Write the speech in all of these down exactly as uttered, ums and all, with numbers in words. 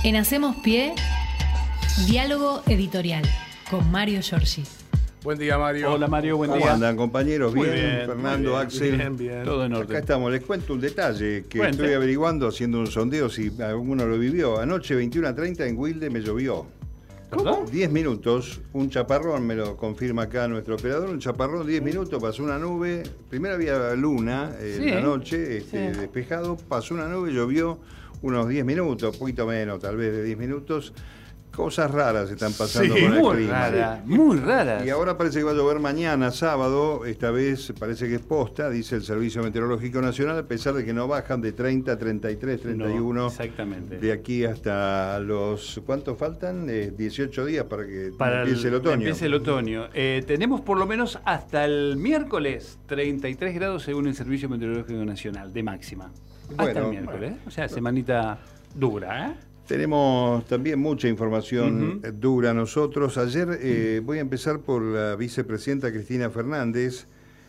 En Hacemos Pie, diálogo editorial con Mario Giorgi. Buen día, Mario. Hola, Mario, buen ¿Cómo día. andan, compañeros? Muy ¿Bien? bien, Fernando, muy bien, Axel. Bien, bien. Todo en orden. Acá estamos. Les cuento un detalle que Cuente. estoy averiguando, haciendo un sondeo si alguno lo vivió. Anoche, veintiuna a treinta, en Wilde me llovió. ¿Cómo? diez minutos, un chaparrón, me lo confirma acá nuestro operador, un chaparrón, diez minutos, pasó una nube. Primero había luna eh, Sí, en la noche, este, sí. despejado, pasó una nube, llovió unos diez minutos, poquito menos, tal vez de diez minutos. Cosas raras están pasando Sí, con el muy clima. rara, muy rara. Y ahora parece que va a llover mañana, sábado, esta vez parece que es posta, dice el Servicio Meteorológico Nacional, a pesar de que no bajan de treinta, treinta y tres, treinta y uno. No, exactamente. De aquí hasta los... ¿Cuántos faltan? Eh, dieciocho días para que Para empiece el, otoño. Empiece el otoño. Eh, tenemos por lo menos hasta el miércoles treinta y tres grados según el Servicio Meteorológico Nacional, de máxima. hasta Bueno, el miércoles. O sea, semanita dura, ¿eh? Tenemos también mucha información Uh-huh. dura nosotros. Ayer eh, voy a empezar por la vicepresidenta Cristina Fernández,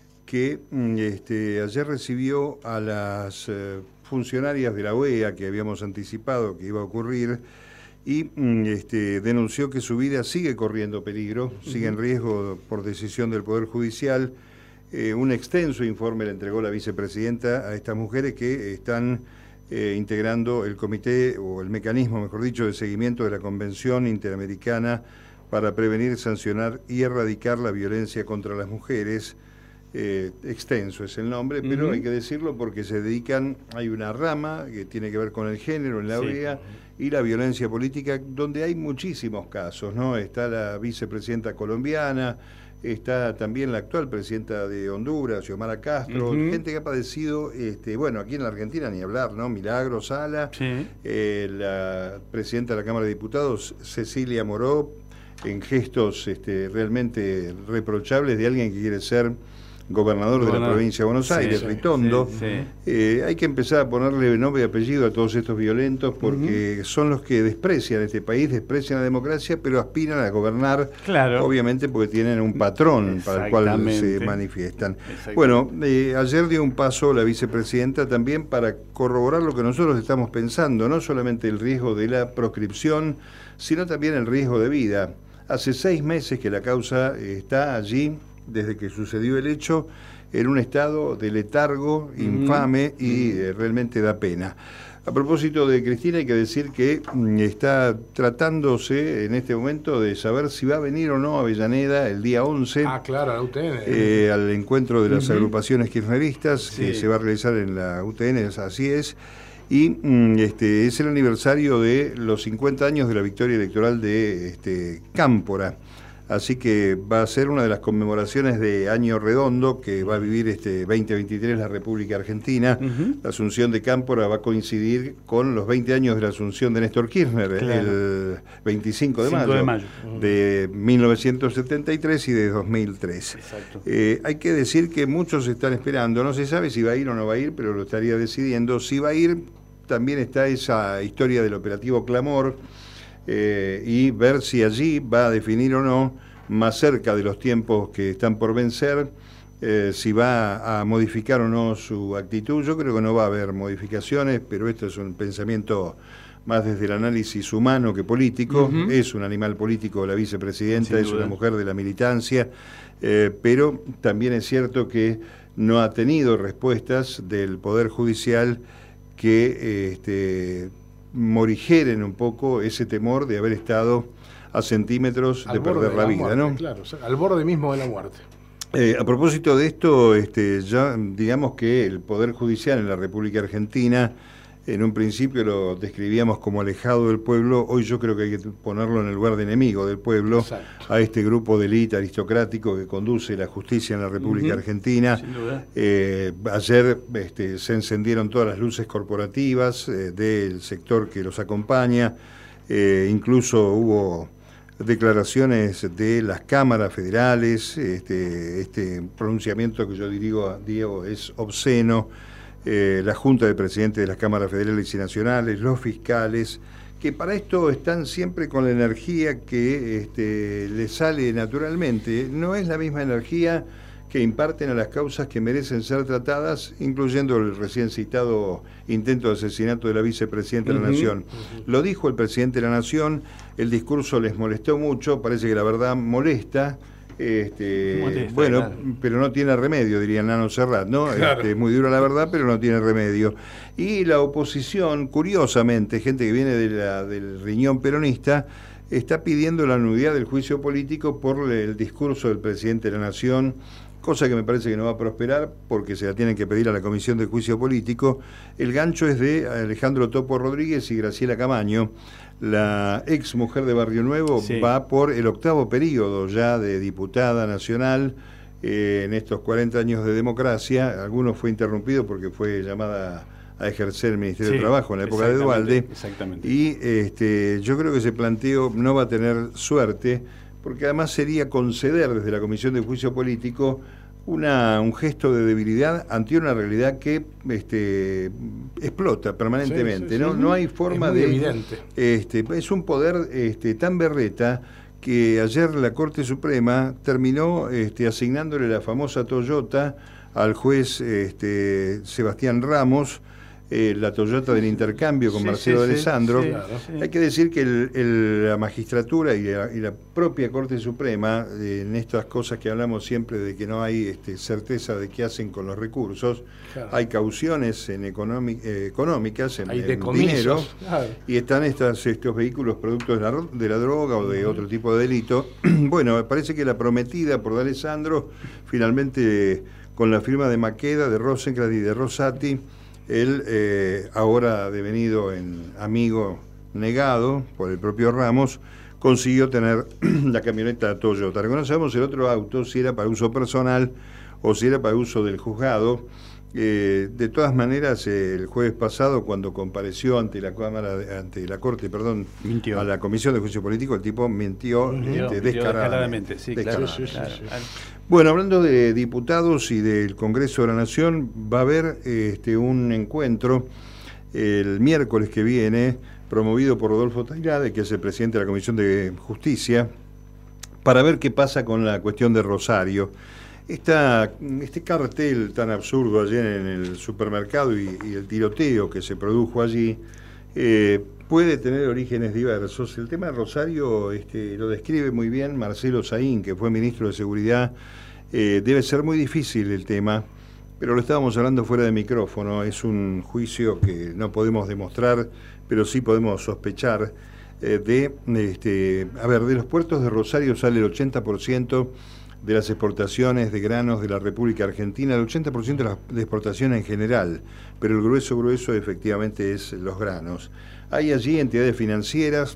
que mm, este, ayer recibió a las eh, funcionarias de la O E A que habíamos anticipado que iba a ocurrir y mm, este, denunció que su vida sigue corriendo peligro, uh-huh. sigue en riesgo por decisión del Poder Judicial. Eh, un extenso informe le entregó la vicepresidenta a estas mujeres que están Eh, integrando el comité o el mecanismo, mejor dicho, de seguimiento de la Convención Interamericana para prevenir, sancionar y erradicar la violencia contra las mujeres. Eh, extenso es el nombre, pero uh-huh. hay que decirlo porque se dedican, hay una rama que tiene que ver con el género en la sí. O E A y la violencia política, donde hay muchísimos casos, ¿no? Está la vicepresidenta colombiana, está también la actual presidenta de Honduras, Xiomara Castro, uh-huh. gente que ha padecido, este, bueno, aquí en la Argentina ni hablar, ¿no? Milagro Sala, sí. eh, la presidenta de la Cámara de Diputados, Cecilia Moró, en gestos este, realmente reprochables de alguien que quiere ser gobernador, gobernador de la provincia de Buenos Aires, sí, Ritondo. Sí, sí. Eh, hay que empezar a ponerle nombre y apellido a todos estos violentos porque uh-huh. son los que desprecian este país, desprecian la democracia, pero aspiran a gobernar, claro. obviamente porque tienen un patrón para el cual se manifiestan. Bueno, eh, ayer dio un paso la vicepresidenta también para corroborar lo que nosotros estamos pensando, no solamente el riesgo de la proscripción, sino también el riesgo de vida. Hace seis meses que la causa está allí, desde que sucedió el hecho, en un estado de letargo infame mm. y eh, realmente da pena. A propósito de Cristina, hay que decir que mm, está tratándose en este momento de saber si va a venir o no a Avellaneda el día once. Ah, claro, a la U T N. Eh, al encuentro de las uh-huh. agrupaciones kirchneristas, sí. que se va a realizar en la U T N, así es. Y mm, este, es el aniversario de los cincuenta años de la victoria electoral de este, Cámpora. Así que va a ser una de las conmemoraciones de Año Redondo que va a vivir este veinte veintitrés la República Argentina. Uh-huh. La asunción de Cámpora va a coincidir con los veinte años de la asunción de Néstor Kirchner, claro. el veinticinco de mayo, de, mayo. Uh-huh. de mil novecientos setenta y tres y de dos mil tres. Exacto. Eh, hay que decir que muchos están esperando, no se sabe si va a ir o no va a ir, pero lo estaría decidiendo. Si va a ir, también está esa historia del operativo Clamor, Eh, y ver si allí va a definir o no, más cerca de los tiempos que están por vencer, eh, si va a modificar o no su actitud. Yo creo que no va a haber modificaciones, pero esto es un pensamiento más desde el análisis humano que político. Uh-huh. Es un animal político la vicepresidenta, es una mujer de la militancia, eh, pero también es cierto que no ha tenido respuestas del Poder Judicial que eh, este, morigeren un poco ese temor de haber estado a centímetros al de perder de la, la vida, muerte, ¿no? Claro, al borde mismo de la muerte. Eh, a propósito de esto, este, ya digamos que el Poder Judicial en la República Argentina, en un principio lo describíamos como alejado del pueblo, hoy yo creo que hay que ponerlo en el lugar de enemigo del pueblo. Exacto. A este grupo de élite aristocrático que conduce la justicia en la República uh-huh. Argentina. Sin duda. Eh, ayer este, se encendieron todas las luces corporativas eh, del sector que los acompaña, eh, incluso hubo declaraciones de las cámaras federales, este, este pronunciamiento que yo digo, Diego, es obsceno. Eh, la Junta de Presidentes de las Cámaras Federales y Nacionales, los fiscales, que para esto están siempre con la energía que este, les sale naturalmente. No es la misma energía que imparten a las causas que merecen ser tratadas, incluyendo el recién citado intento de asesinato de la vicepresidenta de la Nación. Uh-huh. Lo dijo el presidente de la Nación, el discurso les molestó mucho, parece que la verdad molesta, este, molesta bueno, claro. Pero no tiene remedio, diría Nano Serrat, ¿no? Claro. Este, muy dura la verdad, pero no tiene remedio. Y la oposición, curiosamente, gente que viene de la, del riñón peronista, está pidiendo la nulidad del juicio político por el discurso del presidente de la Nación, cosa que me parece que no va a prosperar porque se la tienen que pedir a la Comisión de Juicio Político. El gancho es de Alejandro Topo Rodríguez y Graciela Camaño. La ex mujer de Barrio Nuevo sí. va por el octavo periodo ya de diputada nacional eh, en estos cuarenta años de democracia. Algunos fue interrumpido porque fue llamada a ejercer el Ministerio sí, de Trabajo en la época de Duhalde. Exactamente. Y este, yo creo que ese planteo no va a tener suerte, porque además sería conceder desde la Comisión de Juicio Político una, un gesto de debilidad ante una realidad que este, explota permanentemente. Sí, sí, ¿no? Sí. No hay forma es muy de... evidente. Este, es un poder este, tan berreta que ayer la Corte Suprema terminó este, asignándole la famosa Toyota al juez este, Sebastián Ramos, Eh, la Toyota del intercambio con sí, Marcelo sí, Alessandro. Sí, claro, sí. Hay que decir que el, el, la magistratura y la, y la propia Corte Suprema, eh, en estas cosas que hablamos siempre de que no hay este, certeza de qué hacen con los recursos, claro. hay cauciones en económic, eh, económicas, en, en dinero, claro. y están estas, estos vehículos productos de la, de la droga o de uh-huh. otro tipo de delito. Bueno, me parece que la prometida por D'Alessandro, finalmente con la firma de Maqueda, de Rosenkrantz y de Rosati, él, eh, ahora devenido en amigo negado por el propio Ramos, consiguió tener la camioneta Toyota. Reconocemos el otro auto, si era para uso personal o si era para uso del juzgado. Eh, de todas maneras, eh, el jueves pasado, cuando compareció ante la Cámara, de, ante la Corte, perdón, mintió. A la Comisión de Juicio Político, el tipo mintió, mintió, este, mintió descaradamente. descaradamente. Sí, descaradamente. Claro, sí, sí, claro. Bueno, hablando de diputados y del Congreso de la Nación, va a haber este, un encuentro el miércoles que viene, promovido por Rodolfo Tairade, que es el presidente de la Comisión de Justicia, para ver qué pasa con la cuestión de Rosario. Esta, este cartel tan absurdo ayer en el supermercado y, y el tiroteo que se produjo allí eh, puede tener orígenes diversos. El tema de Rosario este, lo describe muy bien Marcelo Saín, que fue ministro de Seguridad. Eh, debe ser muy difícil el tema, pero lo estábamos hablando fuera de micrófono. Es un juicio que no podemos demostrar, pero sí podemos sospechar eh, de, este, a ver, de los puertos de Rosario sale el ochenta por ciento de las exportaciones de granos de la República Argentina, el ochenta por ciento de la exportación en general, pero el grueso grueso efectivamente es los granos. Hay allí entidades financieras,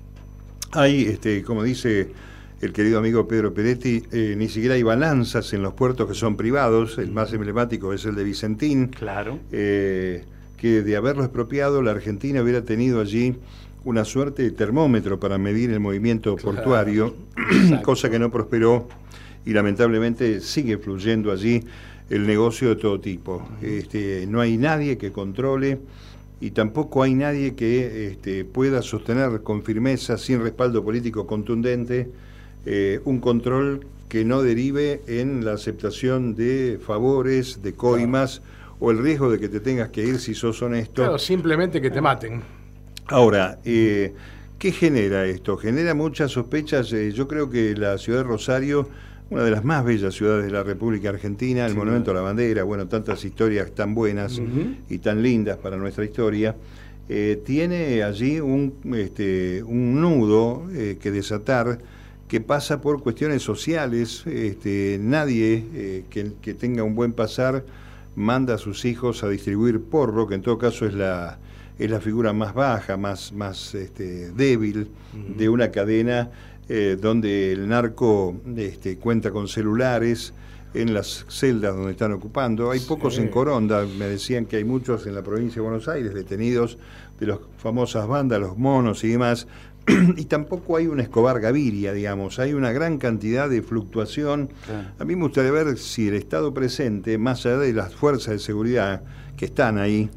hay, este, como dice el querido amigo Pedro Peretti, eh, ni siquiera hay balanzas en los puertos que son privados, el más emblemático es el de Vicentín, claro. eh, que de haberlo expropiado la Argentina hubiera tenido allí una suerte de termómetro para medir el movimiento portuario, claro. cosa que no prosperó y lamentablemente sigue fluyendo allí el negocio de todo tipo. Este, no hay nadie que controle y tampoco hay nadie que este, pueda sostener con firmeza, sin respaldo político contundente, eh, un control que no derive en la aceptación de favores, de coimas, claro. o el riesgo de que te tengas que ir si sos honesto. Claro, simplemente que te maten. Ahora, eh, ¿qué genera esto? Genera muchas sospechas. Eh, yo creo que la ciudad de Rosario, una de las más bellas ciudades de la República Argentina, el sí, Monumento a la Bandera, bueno, tantas historias tan buenas uh-huh. y tan lindas para nuestra historia, eh, tiene allí un, este, un nudo eh, que desatar que pasa por cuestiones sociales. Este, nadie eh, que, que tenga un buen pasar manda a sus hijos a distribuir porro, que en todo caso es la, es la figura más baja, más, más este, débil uh-huh. de una cadena Eh, donde el narco este, cuenta con celulares en las celdas donde están ocupando. Hay pocos sí. en Coronda, me decían que hay muchos en la provincia de Buenos Aires detenidos de las famosas bandas, los monos y demás, y tampoco hay una Escobar Gaviria, digamos, hay una gran cantidad de fluctuación. Sí. A mí me gustaría ver si el Estado presente, más allá de las fuerzas de seguridad que están ahí,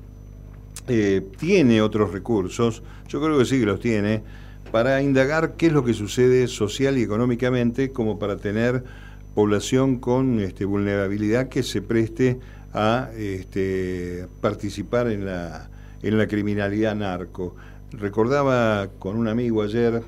eh, tiene otros recursos, yo creo que sí que los tiene, para indagar qué es lo que sucede social y económicamente, como para tener población con este, vulnerabilidad que se preste a este, participar en la, en la criminalidad narco. Recordaba con un amigo ayer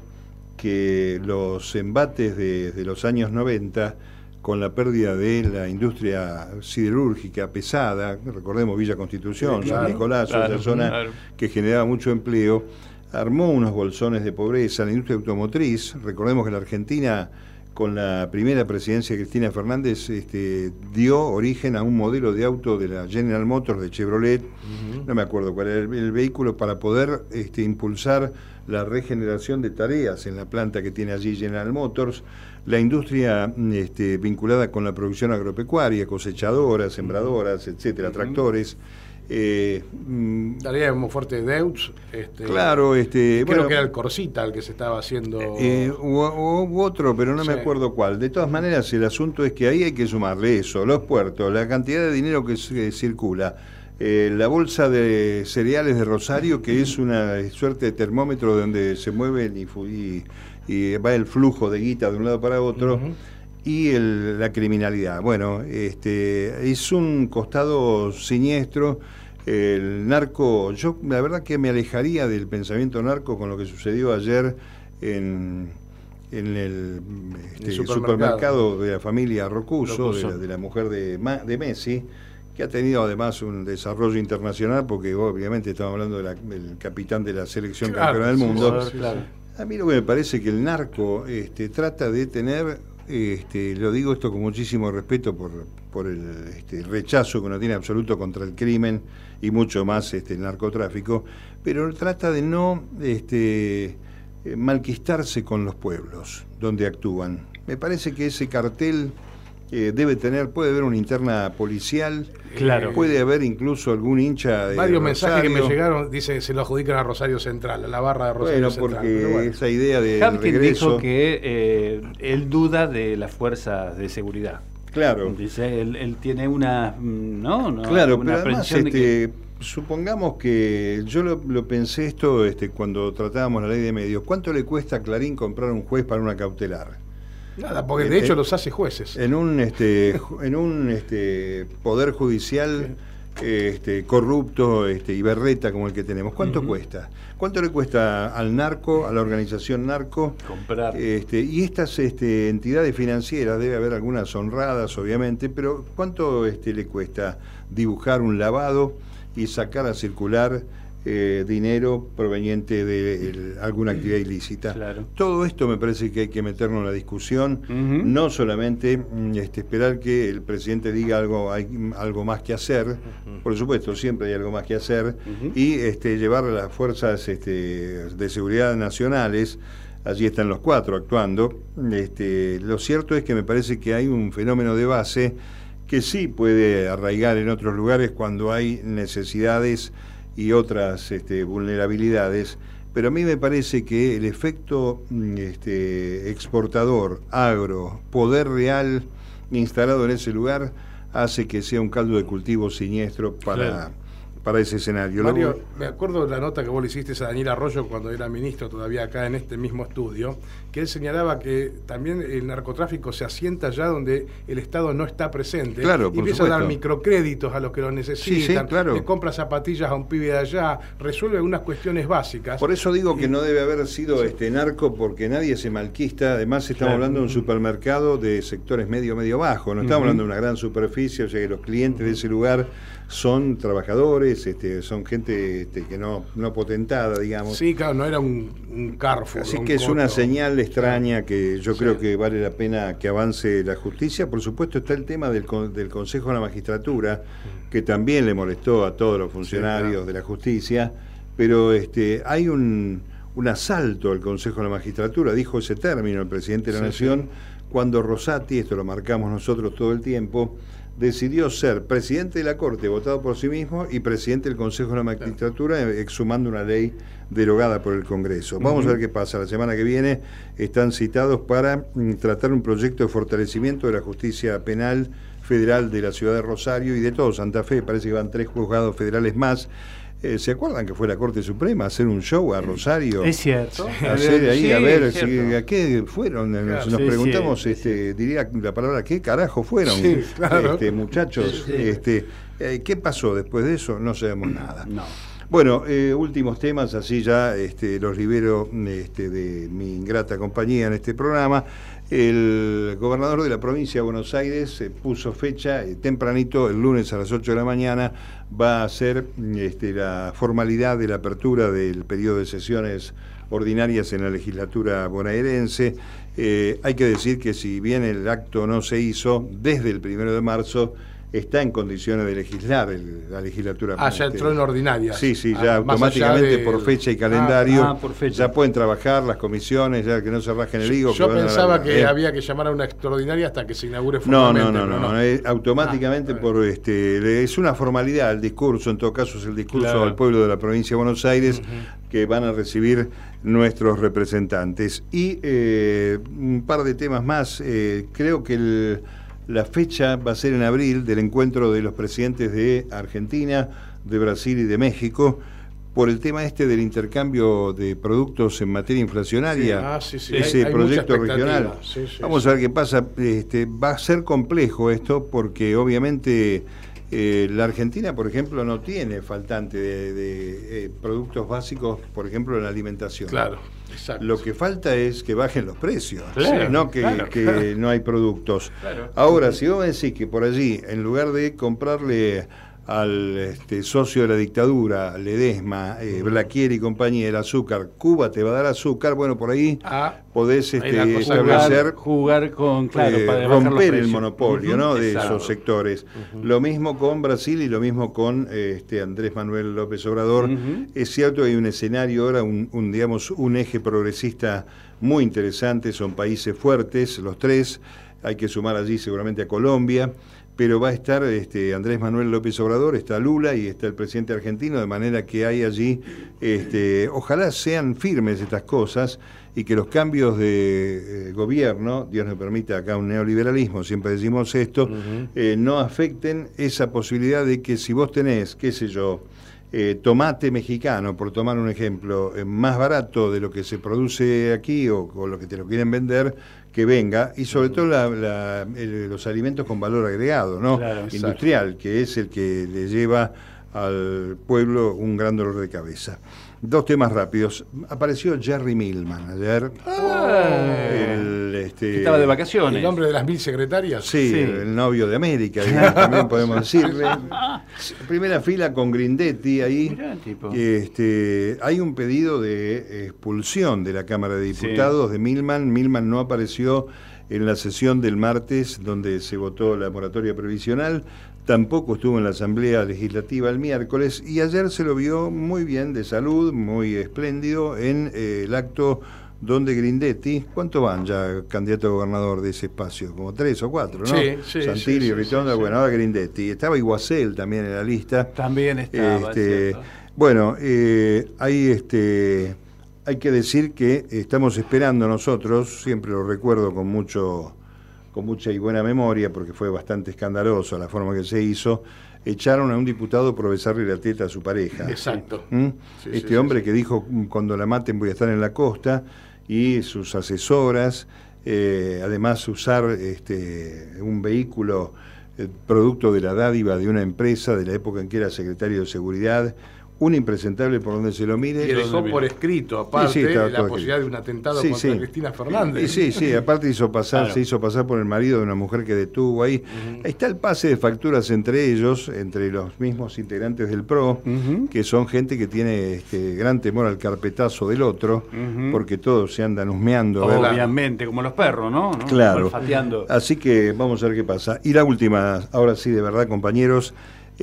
que los embates de, de los años noventa, con la pérdida de la industria siderúrgica pesada, recordemos Villa Constitución, sí, claro, San Nicolás, claro, esa zona claro. que generaba mucho empleo, armó unos bolsones de pobreza. La industria automotriz, recordemos que la Argentina, con la primera presidencia de Cristina Fernández, este, dio origen a un modelo de auto de la General Motors, de Chevrolet, uh-huh. no me acuerdo cuál era el, el vehículo, para poder este, impulsar la regeneración de tareas en la planta que tiene allí General Motors. La industria este, vinculada con la producción agropecuaria, cosechadoras, sembradoras, etcétera, uh-huh. tractores. Eh, Tarea muy fuerte de Deutz. Este, claro, este, creo bueno, que era el Corsita el que se estaba haciendo. Eh, u, u otro, pero no sí. me acuerdo cuál. De todas maneras, el asunto es que ahí hay que sumarle eso, los puertos, la cantidad de dinero que, que circula. Eh, la bolsa de cereales de Rosario, que es una suerte de termómetro donde se mueven y, y, y va el flujo de guita de un lado para otro, uh-huh. y el, la criminalidad. Bueno, este, es un costado siniestro. El narco, yo la verdad que me alejaría del pensamiento narco con lo que sucedió ayer en, en el, este, el supermercado. supermercado de la familia Rocuso, de la, de la mujer de, de Messi, que ha tenido además un desarrollo internacional, porque obviamente estamos hablando de la, del capitán de la selección claro, campeona del mundo. Sí, claro. A mí lo que me parece que el narco este, trata de tener, este, lo digo esto con muchísimo respeto por, por el este, rechazo que uno tiene absoluto contra el crimen y mucho más este, el narcotráfico, pero trata de no este, malquistarse con los pueblos donde actúan. Me parece que ese cartel Eh, debe tener, puede haber una interna policial, claro. puede haber incluso algún hincha de varios Rosario. Mensajes que me llegaron, dice que se lo adjudican a Rosario Central, a la barra de Rosario bueno, Central. Porque bueno, esa idea de Hapkin dijo que eh, él duda de las fuerzas de seguridad. Claro. Dice, él, él tiene una, no, no, claro, una pero además, este, que... supongamos que yo lo, lo pensé esto este, cuando tratábamos la ley de medios. ¿Cuánto le cuesta a Clarín comprar un juez para una cautelar? Nada, porque de hecho eh, los hace jueces. En un este en un este poder judicial sí. este corrupto este y berreta como el que tenemos. ¿Cuánto uh-huh. cuesta? ¿Cuánto le cuesta al narco, a la organización narco comprar? Este y estas este entidades financieras, debe haber algunas honradas obviamente, pero ¿cuánto este le cuesta dibujar un lavado y sacar a circular Eh, dinero proveniente de el, alguna actividad ilícita? Claro. Todo esto me parece que hay que meterlo en la discusión, uh-huh. no solamente este, esperar que el presidente diga algo, hay algo más que hacer, uh-huh. por supuesto siempre hay algo más que hacer, uh-huh. y este, llevar a las fuerzas este, de seguridad nacionales. Allí están los cuatro actuando. Este, lo cierto es que me parece que hay un fenómeno de base que sí puede arraigar en otros lugares cuando hay necesidades y otras este, vulnerabilidades, pero a mí me parece que el efecto este, exportador, agro, poder real instalado en ese lugar hace que sea un caldo de cultivo siniestro para, claro. para ese escenario. Mario, Luego, me acuerdo de la nota que vos le hiciste a Daniel Arroyo cuando era ministro todavía acá en este mismo estudio, que él señalaba que también el narcotráfico se asienta allá donde el Estado no está presente, claro, y empieza supuesto. a dar microcréditos a los que lo necesitan, sí, sí, claro. le compra zapatillas a un pibe de allá, resuelve algunas cuestiones básicas. Por eso digo y, que no debe haber sido sí. este narco, porque nadie se malquista. Además estamos claro. hablando de un supermercado de sectores medio, medio bajo, no estamos uh-huh. hablando de una gran superficie, o sea que los clientes uh-huh. de ese lugar son trabajadores, este, son gente este, que no, no potentada, digamos. Sí, claro, no era un, un Carrefour. Así un que es coto. una señal extraña que yo sí. creo que vale la pena que avance la justicia. Por supuesto está el tema del, del Consejo de la Magistratura, que también le molestó a todos los funcionarios sí, claro. de la justicia, pero este, hay un, un asalto al Consejo de la Magistratura, dijo ese término el presidente de la sí, Nación, sí. cuando Rosati, esto lo marcamos nosotros todo el tiempo, decidió ser presidente de la Corte, votado por sí mismo, y presidente del Consejo de la Magistratura, claro. exhumando una ley derogada por el Congreso. Vamos uh-huh. a ver qué pasa. La semana que viene están citados para mm, tratar un proyecto de fortalecimiento de la justicia penal federal de la ciudad de Rosario y de todo Santa Fe. Parece que van tres juzgados federales más. Eh, ¿Se acuerdan que fue la Corte Suprema a hacer un show a Rosario? Es cierto. A hacer ahí, sí, a ver, si, ¿a qué fueron? Nos, claro, nos sí, preguntamos, sí, este, diría la palabra, ¿qué carajo fueron? Sí, claro. este, muchachos, Sí. este, eh, ¿qué pasó después de eso? No sabemos nada. No. Bueno, eh, últimos temas, así ya este, los libero este, de mi ingrata compañía en este programa. El gobernador de la provincia de Buenos Aires eh, puso fecha, eh, tempranito, el lunes a las ocho de la mañana, va a hacer este, la formalidad de la apertura del periodo de sesiones ordinarias en la legislatura bonaerense. Eh, hay que decir que si bien el acto no se hizo, desde el primero de marzo, está en condiciones de legislar el, la legislatura. Ah, ya entró en ordinaria. Sí, sí, ya ah, automáticamente del... por fecha y calendario, ah, por fecha. ya pueden trabajar las comisiones, ya que no se rajen el higo. Yo que pensaba la, que eh. había que llamar a una extraordinaria hasta que se inaugure No, formalmente. no, no, no, no, no. Eh, automáticamente ah, por este, es una formalidad el discurso, en todo caso es el discurso claro. al pueblo de la provincia de Buenos Aires, uh-huh. que van a recibir nuestros representantes. Y eh, un par de temas más, eh, creo que el la fecha va a ser en abril del encuentro de los presidentes de Argentina, de Brasil y de México, por el tema este del intercambio de productos en materia inflacionaria, sí, ah, sí, sí. ese hay, hay proyecto mucha regional. Sí, sí, Vamos sí. a ver qué pasa. Este, va a ser complejo esto porque obviamente eh, la Argentina, por ejemplo, no tiene faltante de, de eh, productos básicos, por ejemplo, en la alimentación. Claro. Exacto. Lo que falta es que bajen los precios, Claro, no que, claro, que claro. no hay productos. Claro. Ahora, si vos me decís que por allí, en lugar de comprarle al este, socio de la dictadura, Ledesma, eh, Blaquier y compañía, el azúcar, Cuba te va a dar azúcar, bueno, por ahí Ah, podés este, la cosa establecer... Jugar, jugar con, claro, eh, para bajar los romper el precios. monopolio, Uh-huh. ¿no? de Exacto. esos sectores. Uh-huh. Lo mismo con Brasil y lo mismo con eh, este Andrés Manuel López Obrador. Uh-huh. Es cierto que hay un escenario ahora, un, un digamos, un eje progresista muy interesante, son países fuertes, los tres, hay que sumar allí seguramente a Colombia, pero va a estar este, Andrés Manuel López Obrador, está Lula y está el presidente argentino, de manera que hay allí, este, ojalá sean firmes estas cosas y que los cambios de eh, gobierno, Dios nos permita acá un neoliberalismo, siempre decimos esto, uh-huh. eh, no afecten esa posibilidad de que si vos tenés, qué sé yo, eh, tomate mexicano, por tomar un ejemplo, eh, más barato de lo que se produce aquí o, o lo que te lo quieren vender, que venga, y sobre todo la, la, el, los alimentos con valor agregado, ¿no? Claro, industrial, que es el que le lleva al pueblo un gran dolor de cabeza. Dos temas rápidos. Apareció Jerry Millman ayer. Ah, el, este, estaba de vacaciones. ¿El hombre de las mil secretarias? Sí, sí. El novio de América, digamos, también podemos decirle. Primera fila con Grindetti ahí. Mirá, tipo. Este, hay un pedido de expulsión de la Cámara de Diputados sí. de Millman. Millman no apareció en la sesión del martes donde se votó la moratoria previsional. Tampoco estuvo en la Asamblea Legislativa el miércoles y ayer se lo vio muy bien de salud, muy espléndido en eh, el acto donde Grindetti, ¿cuánto van ya candidato a gobernador de ese espacio? Como tres o cuatro, ¿no? Sí, sí. Santilli, sí, Ritondo, sí, bueno, sí. ahora Grindetti. Estaba Iguacel también en la lista. También estaba, este, bueno, eh, ahí este, hay que decir que estamos esperando nosotros, siempre lo recuerdo con mucho... con mucha y buena memoria, porque fue bastante escandaloso la forma que se hizo, echaron a un diputado por besarle la teta a su pareja. Exacto. ¿Mm? Sí, este sí, hombre sí. que dijo, cuando la maten voy a estar en la costa, y sus asesoras, eh, además usar este, un vehículo eh, producto de la dádiva de una empresa de la época en que era secretario de Seguridad, un impresentable por donde se lo mire. Y dejó por escrito, aparte, sí, sí, la posibilidad de un atentado sí, contra sí. Cristina Fernández. Y sí, sí, aparte hizo pasar, claro. se hizo pasar por el marido de una mujer que detuvo ahí. Uh-huh. Ahí está el pase de facturas entre ellos, entre los mismos integrantes del P R O, uh-huh. que son gente que tiene este, gran temor al carpetazo del otro, uh-huh. porque todos se andan husmeando. Obviamente, como los perros, ¿no? ¿no? Claro. Olfateando. Así que vamos a ver qué pasa. Y la última, ahora sí, de verdad, compañeros,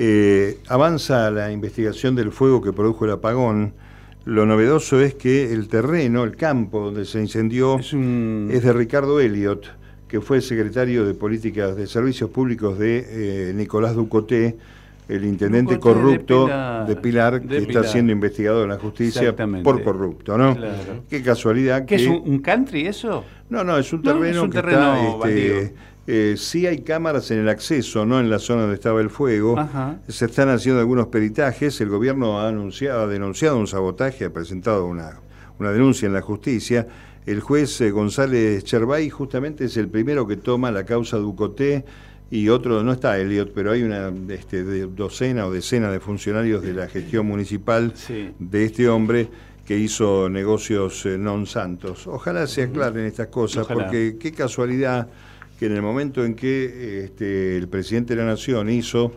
eh, avanza la investigación del fuego que produjo el apagón. Lo novedoso es que el terreno, el campo donde se incendió, es, un... es de Ricardo Elliott, que fue secretario de Políticas de Servicios Públicos de eh, Nicolás Ducoté, el intendente Ducoté corrupto de Pilar, de Pilar de que Pilar. está siendo investigado en la justicia por corrupto, ¿no? Claro. Qué casualidad ¿Qué que... es un, un country eso? No, no, es un No, terreno es un que terreno está este, Eh, sí hay cámaras en el acceso, no en la zona donde estaba el fuego. Ajá. Se están haciendo algunos peritajes. El gobierno ha, anunciado, ha denunciado un sabotaje, ha presentado una, una denuncia en la justicia. El juez eh, González Cherbay justamente es el primero que toma la causa Ducoté, y otro, no está Elliot, pero hay una este, de docena o decena de funcionarios de la gestión municipal sí. de este hombre que hizo negocios eh, non santos. Ojalá se aclaren estas cosas, Ojalá. porque qué casualidad que en el momento en que este, el presidente de la Nación hizo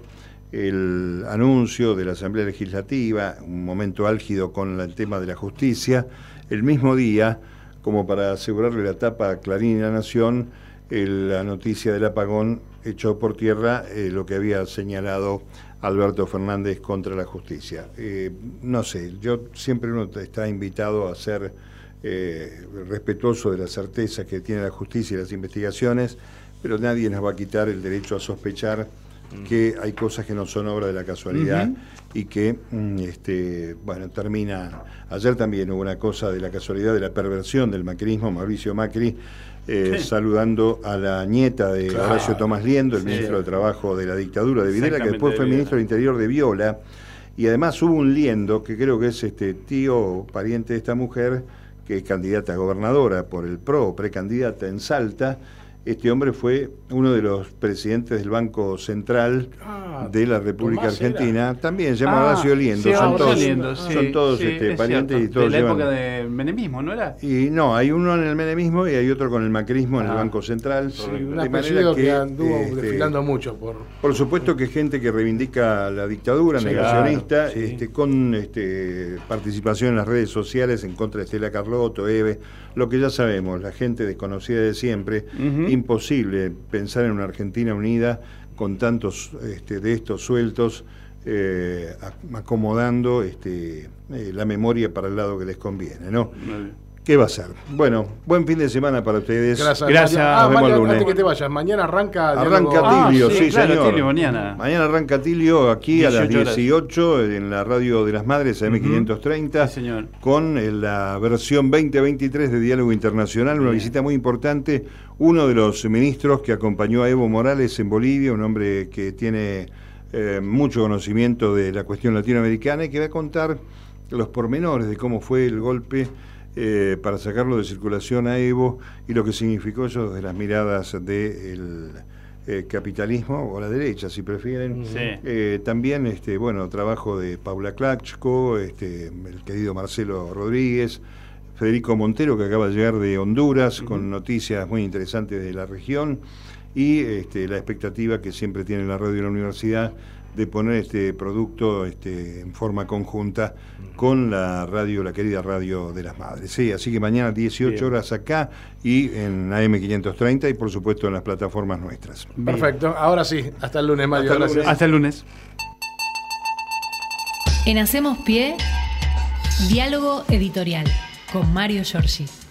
el anuncio de la Asamblea Legislativa, un momento álgido con el tema de la justicia, el mismo día, como para asegurarle la tapa a Clarín y La Nación, el, la noticia del apagón echó por tierra eh, lo que había señalado Alberto Fernández contra la justicia. Eh, no sé, yo siempre uno está invitado a ser eh, respetuoso de la certeza que tiene la justicia y las investigaciones, pero nadie nos va a quitar el derecho a sospechar mm. que hay cosas que no son obra de la casualidad uh-huh. y que, mm, este, bueno, termina... Ayer también hubo una cosa de la casualidad, de la perversión del macrismo, Mauricio Macri, Eh, sí. saludando a la nieta de claro. Horacio Tomás Liendo, el sí. ministro de Trabajo de la dictadura de Videla, que después fue ministro del Interior de Viola, y además hubo un Liendo, que creo que es este tío o pariente de esta mujer, que es candidata a gobernadora por el P R O, precandidata en Salta. Este hombre fue uno de los presidentes del Banco Central ah, de la República Tomás Argentina, era. también se llama ah, Horacio Liendo, sí, son, todos, Liendo sí, son todos sí, este, parientes cierto. y todos de la llevan... época del menemismo, ¿no era? Y no, hay uno en el menemismo y hay otro con el macrismo ah, en el Banco Central. Sí, un apellido que, que anduvo este, desfilando mucho. Por, por supuesto que gente que reivindica la dictadura, sí, negacionista, claro, sí. este, con este, participación en las redes sociales en contra de Estela Carlotto, Eve, lo que ya sabemos, la gente desconocida de siempre, uh-huh. imposible pensar en una Argentina unida con tantos este, de estos sueltos, eh, acomodando este, eh, la memoria para el lado que les conviene, ¿no? Vale. ¿Qué va a ser? Bueno, buen fin de semana para ustedes. Gracias. Gracias. Ah, nos vemos el lunes. Antes que te vayas, mañana arranca... Arranca Tilio, ah, sí, sí claro, señor. Tilio mañana. Mañana arranca Tilio aquí a las dieciocho horas. En la radio de las Madres, A M quinientos treinta, sí, señor. Con la versión veinte veintitrés de Diálogo Internacional, una Bien. visita muy importante. Uno de los ministros que acompañó a Evo Morales en Bolivia, un hombre que tiene eh, mucho conocimiento de la cuestión latinoamericana y que va a contar los pormenores de cómo fue el golpe Eh, para sacarlo de circulación a Evo y lo que significó eso desde las miradas del eh, capitalismo o la derecha, si prefieren. Sí. Eh, también, este, bueno, trabajo de Paula Klachko, este, el querido Marcelo Rodríguez, Federico Montero, que acaba de llegar de Honduras, uh-huh. con noticias muy interesantes de la región, y este, la expectativa que siempre tiene la radio de la universidad de poner este producto este, en forma conjunta con la radio, la querida radio de las Madres. Sí, así que mañana dieciocho horas acá y en A M quinientos treinta y por supuesto en las plataformas nuestras. Perfecto, ahora sí, hasta el lunes, Mario. Hasta el lunes. Hasta el lunes. En Hacemos Pie, diálogo editorial con Mario Giorgi.